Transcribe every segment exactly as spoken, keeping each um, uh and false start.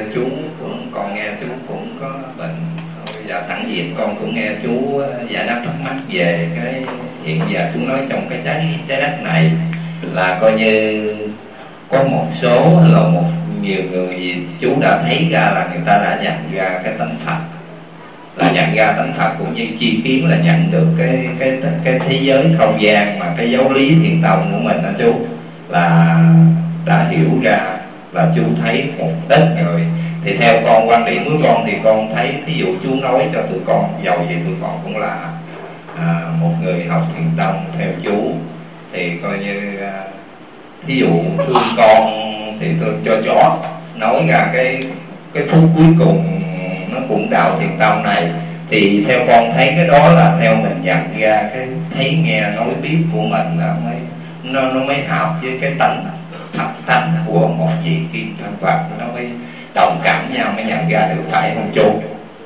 chú cũng còn nghe chú cũng có bệnh. Bây giờ sẵn dịp con cũng nghe chú giải đáp thắc mắc về cái hiện giờ chú nói trong cái trái trái đất này là coi như có một số là một nhiều người gì chú đã thấy ra là người ta đã nhận ra cái tánh Phật, là nhận ra tánh Phật cũng như chi kiến là nhận được cái cái cái thế giới không gian mà cái giáo lý thiền tông của mình đó chú, là đã hiểu ra, là chú thấy một ít rồi. Thì theo con, quan điểm của con thì con thấy thí dụ chú nói cho tụi con, dầu gì tụi con cũng là à, một người học thiền tông theo chú, thì coi như à, thí dụ thương con thì tôi cho chó nói ra cái cái phút cuối cùng nó cũng đạo thiền tông này, thì theo con thấy cái đó là theo mình nhận ra cái thấy nghe nói biết của mình là mới nó nó mới hợp với cái tánh thật tánh của một vị kim thân Phật, nó mới đồng cảm nhau, mới nhận ra được, phải không chú?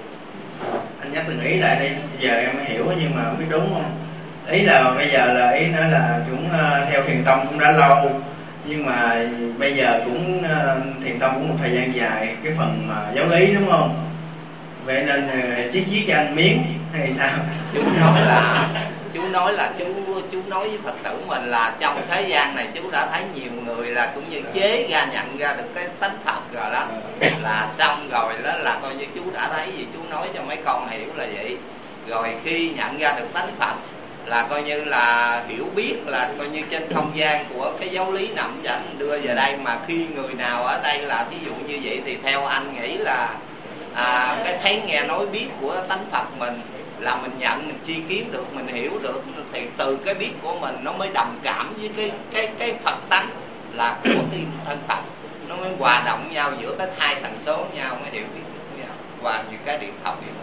Anh nhắc từng ý lại đi, giờ em mới hiểu nhưng mà không biết đúng không. Ý là bây giờ là ý nói là chúng uh, theo thiền tông cũng đã lâu, nhưng mà bây giờ cũng uh, thiền tông cũng một thời gian dài cái phần mà giáo lý, đúng không? Vậy nên uh, chiết chiết cho anh miếng hay sao? Chú nói là chú nói là chú chú nói với Phật tử mình là trong thế gian này chú đã thấy nhiều người là cũng như chế ra, nhận ra được cái tánh Phật rồi đó, là xong rồi đó, là coi như chú đã thấy gì chú nói cho mấy con hiểu là vậy. Rồi khi nhận ra được tánh Phật là coi như là hiểu biết, là coi như trên không gian của cái giáo lý nằm cho anh đưa về đây. Mà khi người nào ở đây là thí dụ như vậy thì theo anh nghĩ là à, cái thấy nghe nói biết của tánh Phật mình là mình nhận, mình chi kiến được, mình hiểu được, thì từ cái biết của mình nó mới đồng cảm với cái cái cái Phật tánh là của tiên thân Phật, nó mới hòa động nhau giữa cái hai tần số nhau, mới hiểu biết được nhau qua những cái điện thông điện.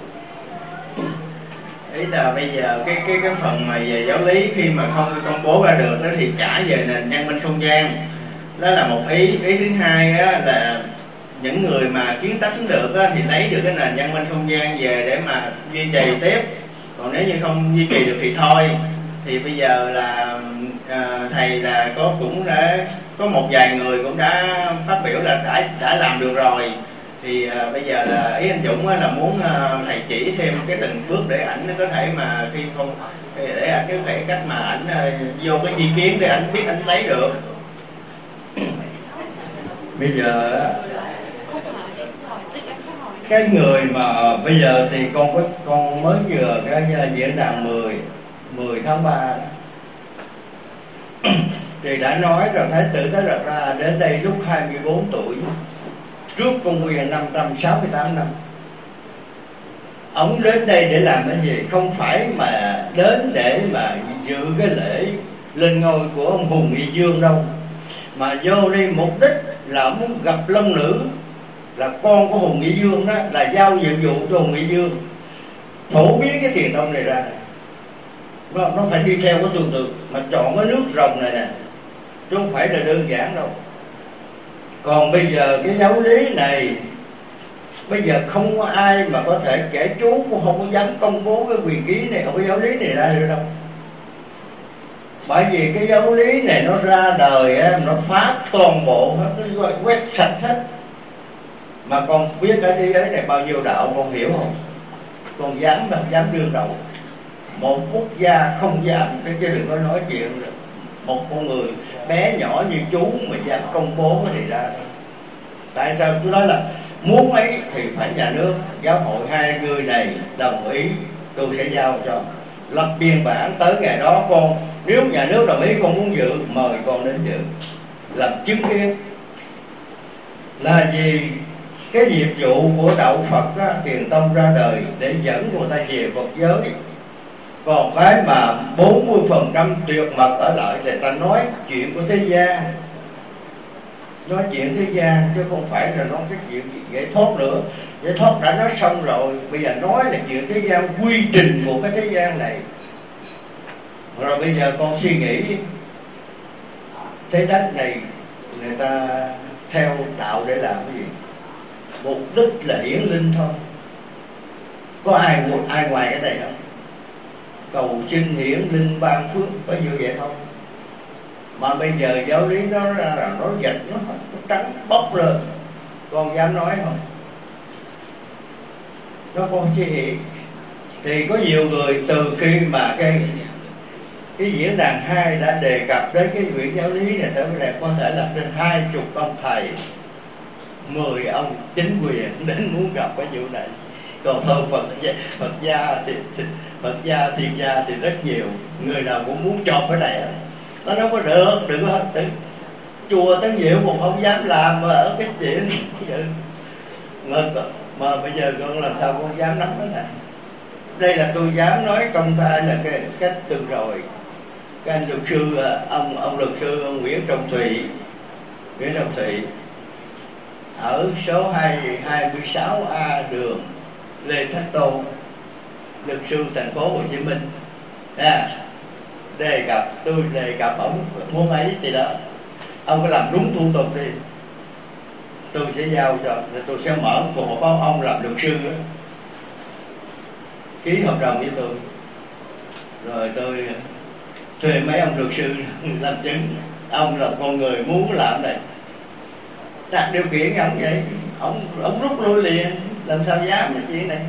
Ý là bây giờ cái cái cái phần mà về giáo lý khi mà không công bố ra được đó thì trả về nền văn minh không gian, đó là một ý. Ý thứ hai á, là những người mà kiến tánh được á, thì lấy được cái nền văn minh không gian về để mà duy trì tiếp, còn nếu như không duy trì được thì thôi. Thì bây giờ là à, thầy là có cũng đã có một vài người cũng đã phát biểu là đã đã làm được rồi. Thì à, bây giờ là ý anh Dũng là muốn à, thầy chỉ thêm cái từng bước để ảnh có thể mà khi không để ảnh có thể cách mà ảnh à, vô cái chi kiến để ảnh biết ảnh lấy được. Bây giờ cái người mà bây giờ thì con có con mới vừa cái diễn đàn mười tháng ba thì đã nói rằng Thái tử Tất Đạt Đa đến đây lúc hai mươi bốn tuổi trước công nguyên năm trăm sáu mươi tám năm. Ông đến đây để làm cái gì? Không phải mà đến để mà dự cái lễ lên ngôi của ông Hùng Nghị Dương đâu, mà vô đây mục đích là muốn gặp Long Nữ, là con của Hùng Nghị Dương đó, là giao nhiệm vụ cho Hùng Nghị Dương phổ biến cái thiền tông này ra này. Nó, nó phải đi theo cái tương tự mà chọn cái nước rồng này nè, chứ không phải là đơn giản đâu. Còn bây giờ cái giáo lý này bây giờ không có ai mà có thể kẻ chú cũng không có dám công bố cái quyền ký này, không có giáo lý này ra được đâu. Bởi vì cái giáo lý này nó ra đời á, nó phá toàn bộ, nó quét sạch hết. Mà con biết cái thế giới này bao nhiêu đạo con hiểu không? Con dám không dám đương đầu. Một quốc gia không dám, chứ đừng có nói chuyện được. Một con người bé nhỏ như chú mà dám công bố cái này ra. Tại sao tôi nói là muốn ấy thì phải nhà nước, giáo hội hai người này đồng ý, tôi sẽ giao cho. Lập biên bản tới ngày đó con, nếu nhà nước đồng ý con muốn dự, mời con đến dự, làm chứng kiến. Là vì cái nhiệm vụ của đạo Phật á, Thiền tông ra đời để dẫn người ta về Phật giới. Còn cái mà bốn mươi phần trăm tuyệt mật ở lại là ta nói chuyện của thế gian, nói chuyện thế gian chứ không phải là nói cái chuyện giải thoát nữa. Giải thoát đã nói xong rồi, bây giờ nói là chuyện thế gian, quy trình của cái thế gian này. Rồi bây giờ con suy nghĩ thế đất này người ta theo đạo để làm cái gì? Mục đích là hiển linh thôi. Có ai một ai ngoài cái này không? Cầu xin hiển linh ban phước, có như vậy không? Mà bây giờ giáo lý nó ra là nó dịch, nó, nó trắng bóc lên. con dám nói không? Đó con chị. Thì có nhiều người từ khi mà cái cái diễn đàn hai đã đề cập đến cái quyển giáo lý này, tới bây giờ có thể là trên hai chục ông thầy, mười ông chính quyền đến muốn gặp cái vụ này. Còn thôi Phật gia, Phật gia thì, thì Phật gia thiền gia thì rất nhiều, người nào cũng muốn chọn cái này. Nó đâu có được, đừng có tự chùa Tân Diệu một không dám làm mà ở cái chuyện mà, mà bây giờ con làm sao con dám nắm cái này. Đây là tôi dám nói công khai là cái cách từ rồi. Cái anh luật sư, ông ông luật sư ông Nguyễn Trọng Thụy, Nguyễn Trọng Thụy ở số hai mươi sáu A đường Lê Thánh Tôn, luật sư thành phố Hồ Chí Minh, à, đề cập tôi đề cập ông muốn ấy thì đó, ông có làm đúng thủ tục đi, tôi sẽ giao cho, tôi sẽ mở cuộc báo ông làm luật sư đó, ký hợp đồng với tôi, rồi tôi thuê mấy ông luật sư làm chứng. Ông là con người muốn làm này, đặt điều kiện với ông vậy, ông ông rút lui liền, làm sao dám cái chuyện này.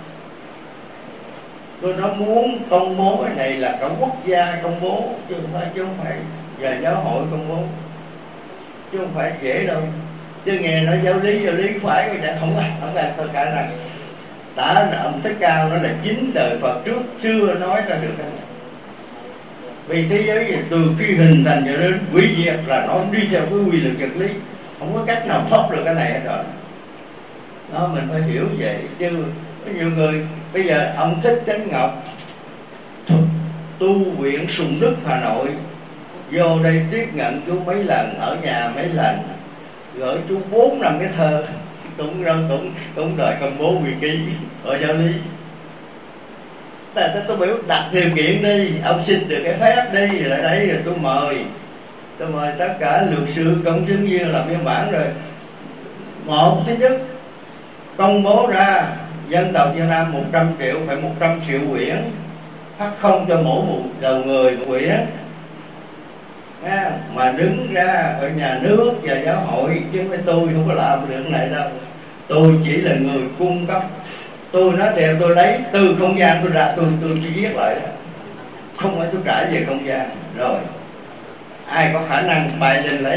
Tôi nói muốn công bố cái này là cả quốc gia công bố, chứ không phải chứ không phải giờ giáo hội công bố, chứ không phải dễ đâu. Chứ nghe nói giáo lý giáo lý phải rồi chẳng không không làm tất cả rằng đã ông Thích Ca nó là chính đời Phật trước xưa nói ra được cái này. Vì thế giới gì từ khi hình thành cho đến hủy diệt là nó đi theo cái quy luật vật lý, không có cách nào thoát được cái này hết rồi. Đó, mình phải hiểu vậy. Chứ có nhiều người bây giờ ông Thích Chánh Ngọc tu viện Sùng Đức Hà Nội vô đây tiếp nhận chú mấy lần, ở nhà mấy lần, gửi chú bốn năm cái thơ cũng rong cũng cũng đòi công bố quyền ký ở giáo lý. Tại tôi, tôi biểu đặt điều kiện đi, ông xin được cái phép đi, lại đấy rồi tôi mời tôi mời tất cả luật sư công chứng viên làm biên bản rồi. Một, thứ nhất công bố ra dân tộc Việt Nam một trăm triệu, phải một trăm triệu quyển, phát không cho mỗi một đầu người một quyển. À, mà đứng ra ở nhà nước và giáo hội, chứ không phải tôi không có làm được cái này đâu. Tôi chỉ là người cung cấp. Tôi nói theo tôi lấy từ không gian tôi ra, tôi tôi chỉ viết lại đó, không phải tôi trả về không gian. Rồi ai có khả năng bài lên lấy.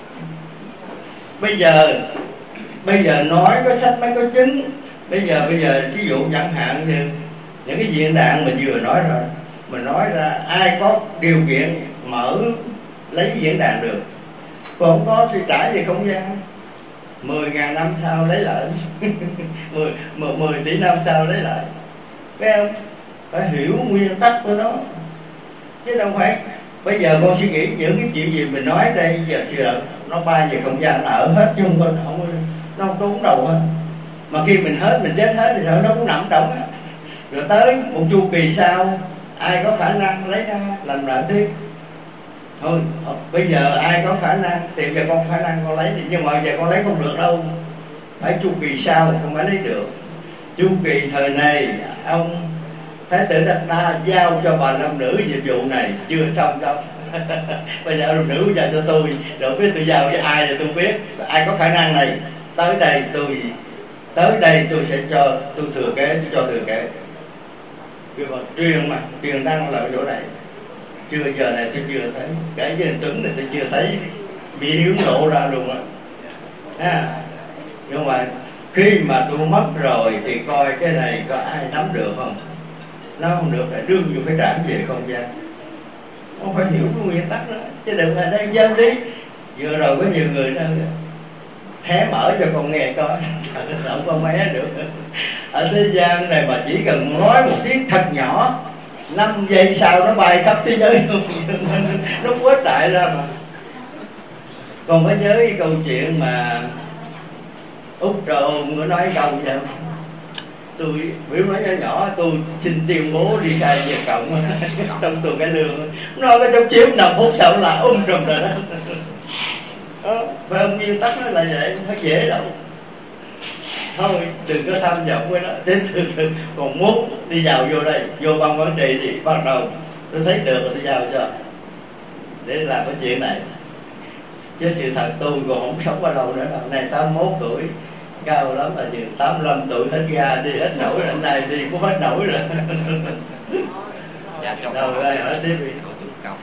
Bây giờ bây giờ nói có sách mới có chứng. Bây giờ bây giờ ví dụ chẳng hạn như những cái diễn đàn mình vừa nói rồi, mình nói ra ai có điều kiện mở lấy diễn đàn được, còn không có thì trả về không gian. Mười ngàn năm sau lấy lại mười, mười, mười tỷ năm sau lấy lại. Thấy không? Phải hiểu nguyên tắc của nó, chứ đâu phải bây giờ con suy nghĩ những cái chuyện gì mình nói đây giờ giờ nó bay về không gian, nó ở hết chứ không có không nó không trốn đầu hết. Mà khi mình hết mình chết hết thì sao nó cũng nằm trống á. Rồi tới một chu kỳ sau ai có khả năng lấy ra làm lại tiếp. Thôi bây giờ ai có khả năng thì giờ con khả năng con lấy đi, nhưng mà giờ con lấy không được đâu, phải chu kỳ sau con mới lấy được. Chu kỳ thời này ông Thái tử Đạt Đa giao cho bà nam nữ nhiệm vụ này chưa xong đâu. Bây giờ nam nữ giao cho tôi, rồi biết tôi giao cho ai thì tôi biết. Ai có khả năng này tới đây tôi tới đây tôi sẽ cho tôi thừa kế, tôi cho thừa kế. Nhưng mà truyền mà truyền năng là ở chỗ này. Chưa giờ này tôi chưa thấy, cái với Tuấn này tôi chưa thấy bị hiếu lộ ra luôn á. À, nhưng mà khi mà tôi mất rồi thì coi cái này có ai nắm được không? Nó không được là đương nhiên phải trả về không gian. Không phải hiểu cái nguyên tắc đó, chứ đừng là đang giáo lý. Vừa rồi có nhiều người đó hé mở cho con nghe coi, không có mé được. Ở thế gian này mà chỉ cần nói một tiếng thật nhỏ, năm giây sau nó bay khắp thế giới luôn. Nó quét đại ra mà. Còn có nhớ cái câu chuyện mà Úc Trồn nó nói câu vậy không? Tôi biểu nói nhỏ nhỏ tôi xin tuyên bố đi khai Việt Cộng trong tuần cái đường. Nói cái trong chiếu năm phút sau là ung trùm rồi đó. Đó, phải không? Nguyên tắc nó là vậy, không phải dễ đâu. Thôi đừng có tham vọng với nó. Đến từ từ còn muốn đi vào vô đây, vô ban quản trị thì bắt đầu tôi thấy được rồi tôi giao cho để làm cái chuyện này. chứ sự thật tôi còn không sống bao lâu nữa đâu. Này tám mươi mốt tuổi, cao lắm là chừng tám mươi lăm tuổi hết ga, đi hết nổi rồi, nay đi cũng hết nổi rồi. Dạ, cho Rồi, hỏi tiếp đi.